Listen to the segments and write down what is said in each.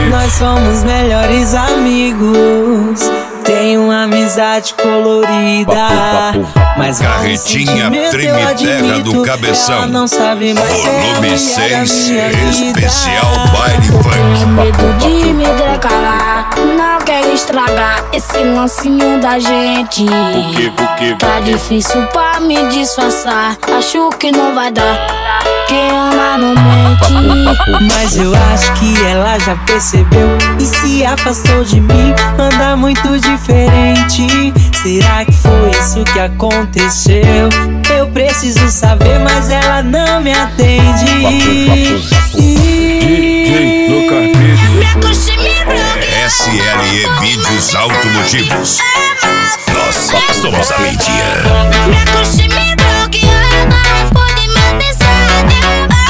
Nós somos melhores amigos, tem uma amizade colorida, mas Carretinha Treme Terra do Cabeção, não sabe mais volume 6, especial baile funk. Tenho medo de me declarar, não quero estragar esse lancinho da gente. Por quê? Tá difícil pra me disfarçar, acho que não vai dar, quem ama não mente. Mas eu acho que ela já percebeu e se afastou de mim, anda muito diferente. Será que foi isso que aconteceu? Eu preciso saber, mas ela não me atende. DJ Lucas Beats. Minha coxa me bloqueia. SLE Vídeos Automotivos. Nós somos a mídia. Minha coxa me bloqueia, não responde minha mensagem.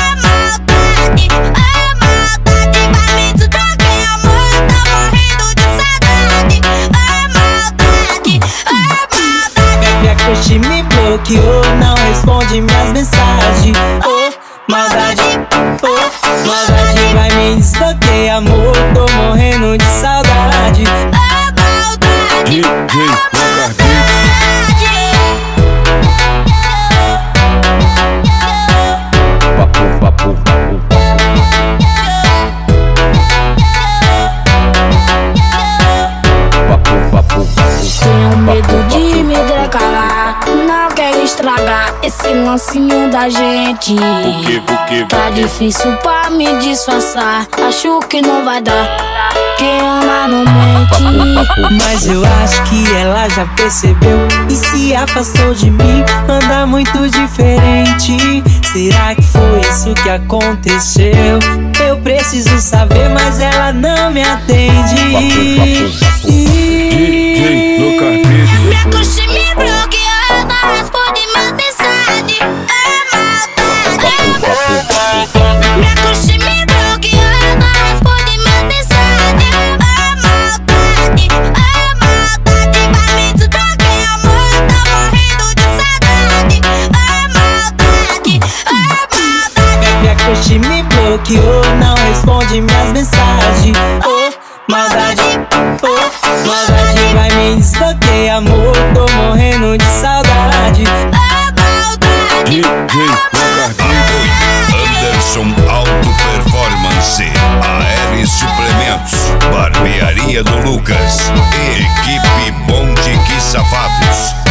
Maldade vai me desbloquear, amor, tô morrendo de saudade. Maldade. Minha crush me bloqueou, não responde minhas mensagens. Maldade vai me desbloquear, amor, tô morrendo de saudade. DJ Lucas Beats. Tenho medo de me declarar, não quero estragar esse lancinho da gente. Por quê? Tá difícil pra me disfarçar, acho que não vai dar, quem ama não mente. Mas eu acho que ela já percebeu e se afastou de mim, anda muito diferente. Será que foi isso que aconteceu? Eu preciso saber, mas ela não me atende. DJ Lucas Beats. Minha coxa me bloqueia, não responde minha mensagem. Maldade. Minha coxa me bloqueia, não responde minha mensagem. Maldade vai me desbloquear, amor, tô morrendo de saudade. Maldade. Minha crush me bloqueou, não responde minhas mensagens. Maldade vai me desbloquear, amor, tô morrendo de saudade. DJ Lucas Beats. Anderson Auto Performance, AL Suplementos, Barbearia do Lucas, Equipe Bom de Que Safados.